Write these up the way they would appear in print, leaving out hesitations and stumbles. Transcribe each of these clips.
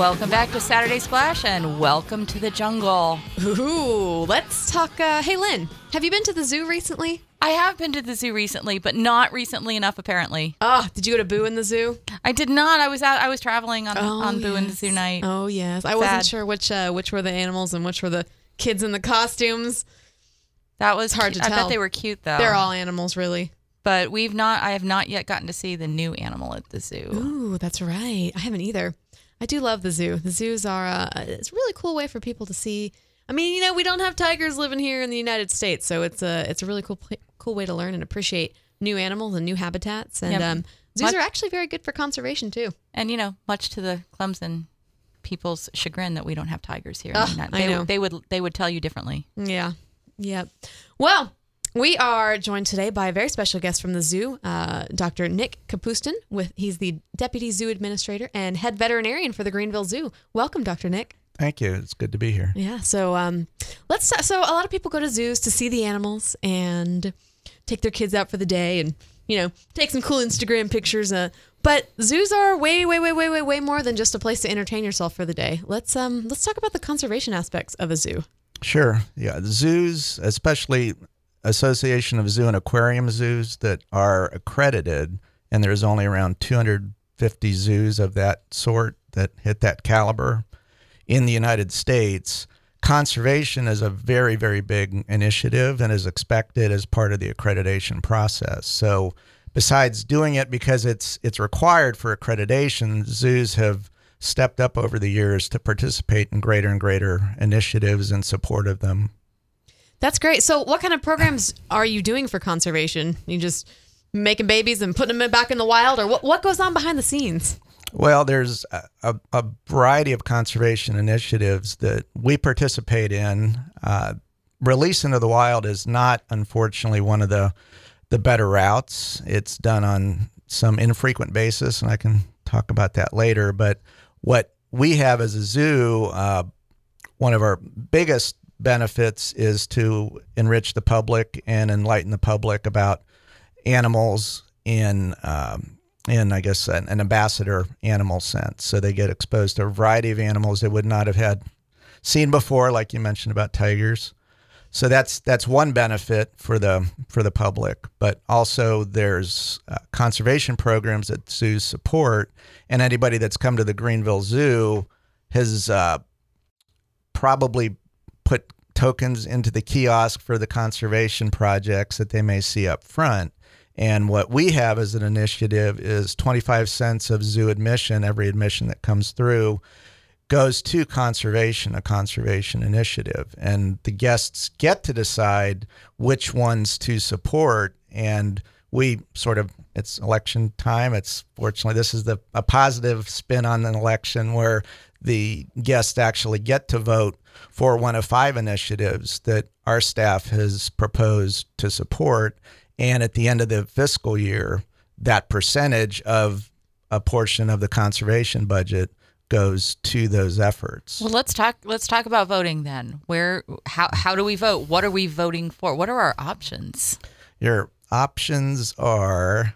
Welcome back to Saturday Splash and welcome to the jungle. Ooh, let's talk. Hey, Lynn, have you been to the zoo recently? I have been to the zoo recently, but not recently enough, apparently. Oh, did you go to Boo in the Zoo? I did not. I was traveling on Boo in the Zoo night. Oh, yes. I wasn't sure which were the animals and which were the kids in the costumes. That was hard to tell. I bet they were cute, though. They're all animals, really. But I have not yet gotten to see the new animal at the zoo. Ooh, that's right. I haven't either. I do love the zoo. The zoos are it's a really cool way for people to see. I mean, you know, we don't have tigers living here in the United States, so it's a really cool way to learn and appreciate new animals and new habitats. And zoos are actually very good for conservation too. And you know, much to the Clemson people's chagrin that we don't have tigers here. I know. They would tell you differently. Yeah. Yep. Well, we are joined today by a very special guest from the zoo, Dr. Nick Kapustin. He's the Deputy Zoo Administrator and Head Veterinarian for the Greenville Zoo. Welcome, Dr. Nick. Thank you. It's good to be here. Yeah. So so a lot of people go to zoos to see the animals and take their kids out for the day and, you know, take some cool Instagram pictures. But zoos are way more than just a place to entertain yourself for the day. Let's talk about the conservation aspects of a zoo. Sure. Yeah. The zoos, especially Association of Zoo and Aquarium zoos that are accredited, and there's only around 250 zoos of that sort that hit that caliber in the United States. Conservation is a very, very big initiative and is expected as part of the accreditation process. So besides doing it because it's required for accreditation, zoos have stepped up over the years to participate in greater and greater initiatives in support of them. That's great. So what kind of programs are you doing for conservation? You just making babies and putting them back in the wild, or what goes on behind the scenes? Well, there's a variety of conservation initiatives that we participate in. Release into the wild is not, unfortunately, one of the better routes. It's done on some infrequent basis, and I can talk about that later. But what we have as a zoo, one of our biggest benefits is to enrich the public and enlighten the public about animals in I guess, an ambassador animal sense. So they get exposed to a variety of animals they would not have seen before, like you mentioned about tigers. So that's one benefit for the public. But also there's conservation programs that zoos support, and anybody that's come to the Greenville Zoo has probably put tokens into the kiosk for the conservation projects that they may see up front. And what we have as an initiative is 25 cents of zoo admission. Every admission that comes through goes to conservation, a conservation initiative. And the guests get to decide which ones to support. And we it's election time. Fortunately, this is a positive spin on an election where the guests actually get to vote for one of 5 initiatives that our staff has proposed to support. And at the end of the fiscal year, that percentage of a portion of the conservation budget goes to those efforts. Well, let's talk about voting then. How do we vote? What are we voting for? What are our options? Your options are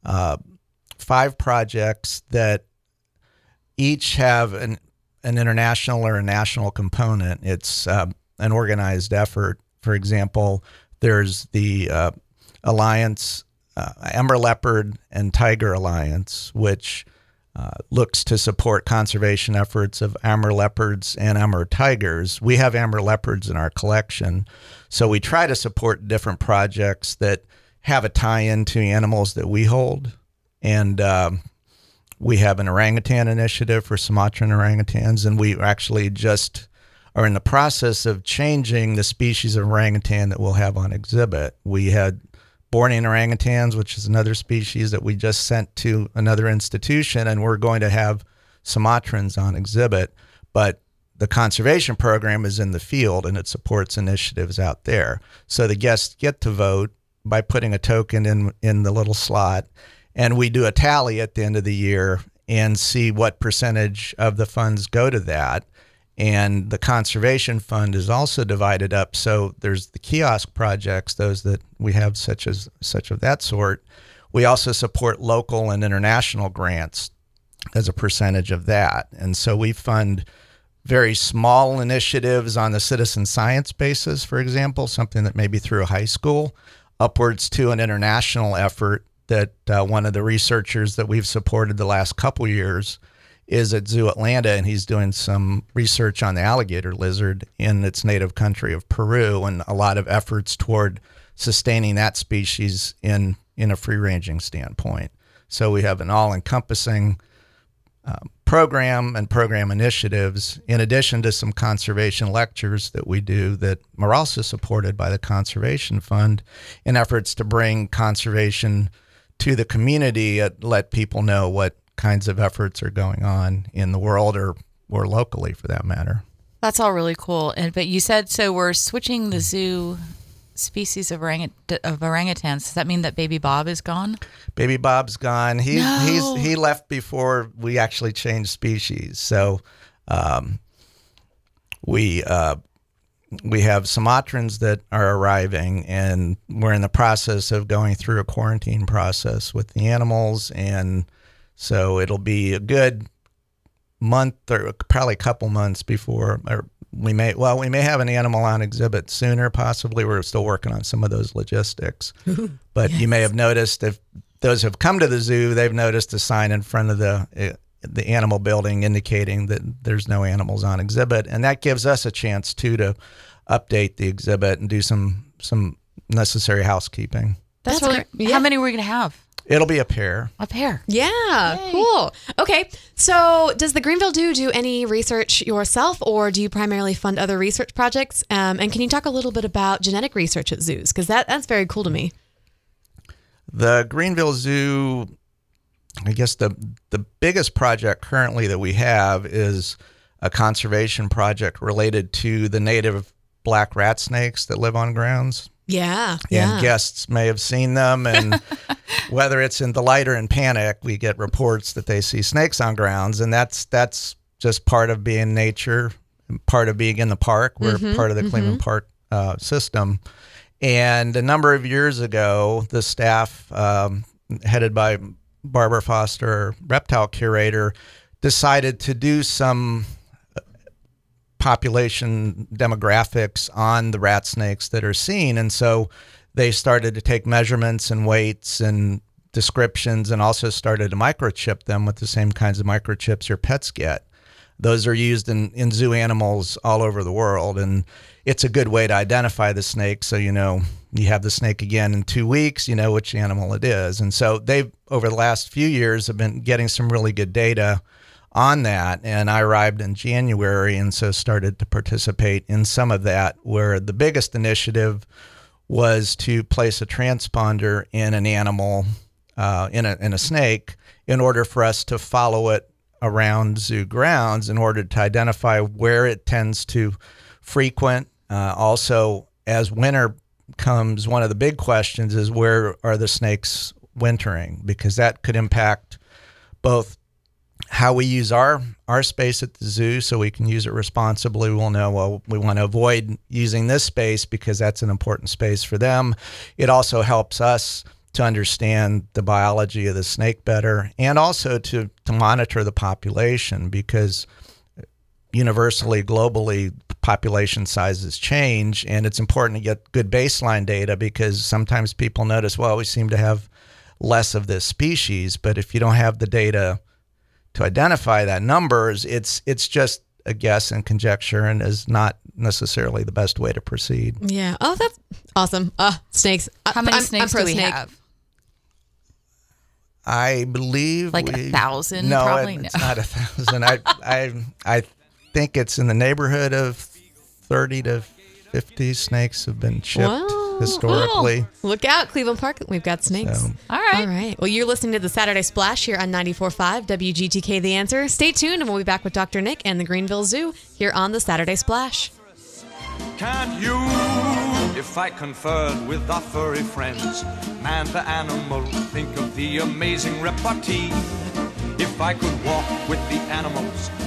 5 projects that each have an international or a national component. It's an organized effort. For example, there's the Alliance, Amber Leopard and Tiger Alliance, which looks to support conservation efforts of amber leopards and amber tigers. We have amber leopards in our collection, so we try to support different projects that have a tie-in to animals that we hold. And we have an orangutan initiative for Sumatran orangutans, and we actually just are in the process of changing the species of orangutan that we'll have on exhibit. We had Bornean orangutans, which is another species that we just sent to another institution, and we're going to have Sumatrans on exhibit. But the conservation program is in the field, and it supports initiatives out there. So the guests get to vote by putting a token in the little slot, and we do a tally at the end of the year and see what percentage of the funds go to that. And the conservation fund is also divided up. So there's the kiosk projects, those that we have such of that sort. We also support local and international grants. as a percentage of that. And so we fund very small initiatives on the citizen science basis, for example, something that may be through a high school, upwards to an international effort that one of the researchers that we've supported the last couple years is at Zoo Atlanta, and he's doing some research on the alligator lizard in its native country of Peru, and a lot of efforts toward sustaining that species in a free-ranging standpoint. So we have an all-encompassing program and program initiatives, in addition to some conservation lectures that we do that are also supported by the Conservation Fund in efforts to bring conservation to the community and let people know what kinds of efforts are going on in the world or locally for that matter. That's all really cool. But you said, so we're switching the zoo species of orangutans. Does that mean that Baby Bob is gone? Baby Bob's gone. He left before we actually changed species. So we have Sumatrans that are arriving, and we're in the process of going through a quarantine process with the animals, and so it'll be a good month or probably a couple months before, or we may have an animal on exhibit sooner, possibly. We're still working on some of those logistics. But yes. You may have noticed, if those have come to the zoo, they've noticed a sign in front of the animal building indicating that there's no animals on exhibit. And that gives us a chance, too, to update the exhibit and do some necessary housekeeping. That's really, how many are we going to have? It'll be a pair. A pair. Yeah, yay. Cool. Okay, so does the Greenville Zoo do any research yourself, or do you primarily fund other research projects? And can you talk a little bit about genetic research at zoos? Because that's very cool to me. The Greenville Zoo, I guess the biggest project currently that we have is a conservation project related to the native black rat snakes that live on grounds. Yeah. And guests may have seen them, and whether it's in delight or in panic, we get reports that they see snakes on grounds, and that's just part of being nature, part of being in the park. We're part of the Cleveland Park system. And a number of years ago, the staff, headed by Barbara Foster, reptile curator, decided to do some population demographics on the rat snakes that are seen. And so they started to take measurements and weights and descriptions, and also started to microchip them with the same kinds of microchips your pets get. Those are used in zoo animals all over the world. And it's a good way to identify the snake. So, you have the snake again in 2 weeks, you know which animal it is. And so they've, over the last few years, have been getting some really good data on that, and I arrived in January, and so started to participate in some of that, where the biggest initiative was to place a transponder in an animal, in a snake, in order for us to follow it around zoo grounds in order to identify where it tends to frequent. Also, as winter comes, one of the big questions is, where are the snakes wintering? Because that could impact both how we use our space at the zoo, so we can use it responsibly. We'll know, well, we want to avoid using this space because that's an important space for them. It also helps us to understand the biology of the snake better, and also to monitor the population, because universally, globally, population sizes change, and it's important to get good baseline data, because sometimes people notice, well, we seem to have less of this species, but if you don't have the data to identify that numbers, it's just a guess and conjecture, and is not necessarily the best way to proceed. Yeah. Oh, that's awesome. Snakes. How many snakes do we have? I believe like 1,000. No, probably it's not 1,000. I think it's in the neighborhood of 30 to 50 snakes have been shipped historically. Oh, look out, Cleveland Park. We've got snakes. All right. All right. Well, you're listening to the Saturday Splash here on 94.5 WGTK The Answer. Stay tuned, and we'll be back with Dr. Nick and the Greenville Zoo here on the Saturday Splash. Can't you, if I conferred with our furry friends, man to animal, think of the amazing repartee. If I could walk with the animals,